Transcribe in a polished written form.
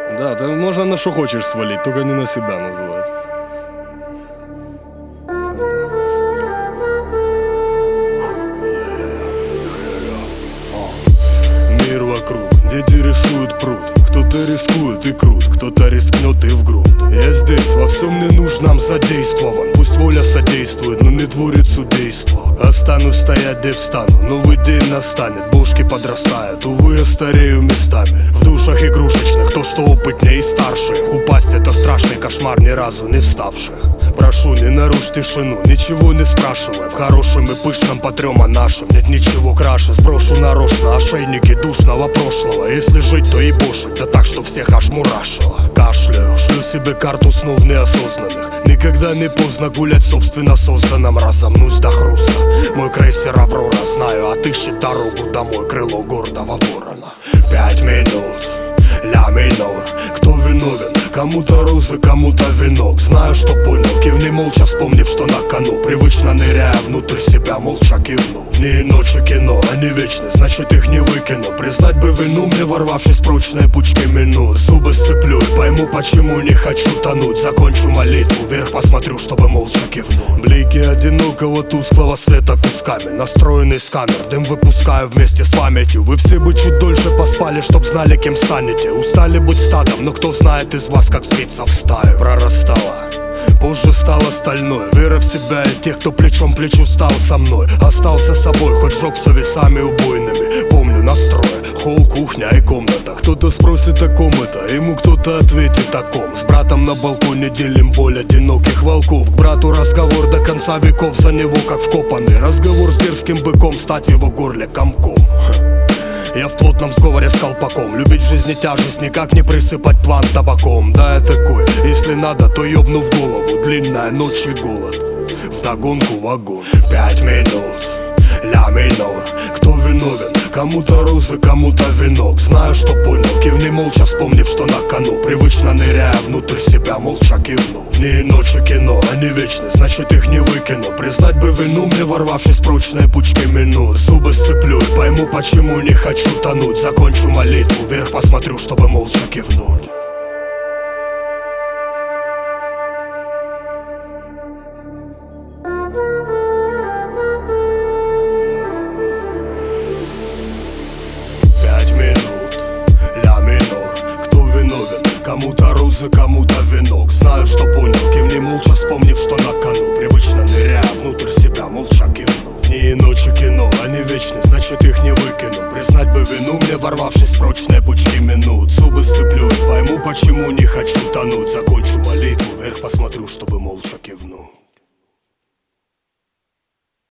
Да, ты можно на что хочешь свалить, только не на себя называть. Мир вокруг, дети рисуют пруд. Кто-то рискует и крут, кто-то рискнет и в грунт. Я здесь, во всем мне нужном задействован. Пусть воля содействует, но не творит судейство. Останусь стоять, где встану, новый день настанет. Бошки подрастают, увы, я старею местами. В душах игрушечных, то, что опытнее и старше. Упасть это страшный кошмар, ни разу не вставших. Прошу, не нарушь тишину, ничего не спрашивай. В хорошем и пышном потрем о нашем. Нет ничего краше, сброшу нарочно ошейники душного прошлого. Если жить, то и бошить, да так, что всех аж мурашило. Кашляю, шлю себе карту снов неосознанных. Никогда не поздно гулять в собственно созданном. Разомнусь до хруста. Мой крейсер Аврора, знаю, отыщет дорогу домой. Крыло гордого ворона. 5 минут, ля минор. Кто виновен? Кому-то розы, кому-то венок. Знаю, что понял, кивни молча, вспомнив, что на кону. Привычно ныряя внутрь себя, молча кивну. Дни и ночи кино, они вечны, значит их не выкину. Признать бы вину мне, ворвавшись в прочные пучки минут. Зубы сцеплю и пойму, почему не хочу тонуть. Закончу молитву, вверх посмотрю, чтобы молча кивнуть. Блики одинокого тусклого света кусками. Настроенный сканер, дым выпускаю вместе с памятью. Вы все бы чуть дольше поспали, чтоб знали, кем станете. Устали быть стадом, но кто знает из вас, как сбиться в стаю. Прорастала, позже стала стальной. Вера в себя и тех, кто плечом к плечу стал со мной. Остался собой, хоть жёгся весами убойными. Помню настрой, холл, кухня и комната. Кто-то спросит, о ком это, ему кто-то ответит о ком. С братом на балконе делим боль одиноких волков. К брату разговор до конца веков, за него как вкопанный. Разговор с дерзким быком, стать в его горле комком. Я в плотном сговоре с колпаком. Любить в жизни тяжесть, никак не присыпать план табаком. Да, я такой, если надо, то ёбну в голову. Длинная ночь и голод, вдогонку вагон. 5 минут, ля минор. Кто виновен? Кому-то розы, кому-то венок. Знаю, что понял, кивни молча, вспомнив, что на кону. Привычно ныряя внутрь себя, молча кивну. Дни и ночи кино, они вечны, значит их не выкину. Признать бы вину мне, ворвавшись в прочные пучки минут. Зубы сцеплю и пойму, почему не хочу тонуть. Закончу молитву, вверх посмотрю, чтобы молча кивнуть. Кому-то розы, кому-то венок. Знаю, что понял, кивни молча, вспомнив, что на кону. Привычно ныряя внутрь себя, молча кивну. Дни и ночи кино, они вечны, значит их не выкину. Признать бы вину мне, ворвавшись в прочные пучки минут. Зубы сцеплю и пойму, почему не хочу тонуть. Закончу молитву, вверх посмотрю, чтобы молча кивнуть.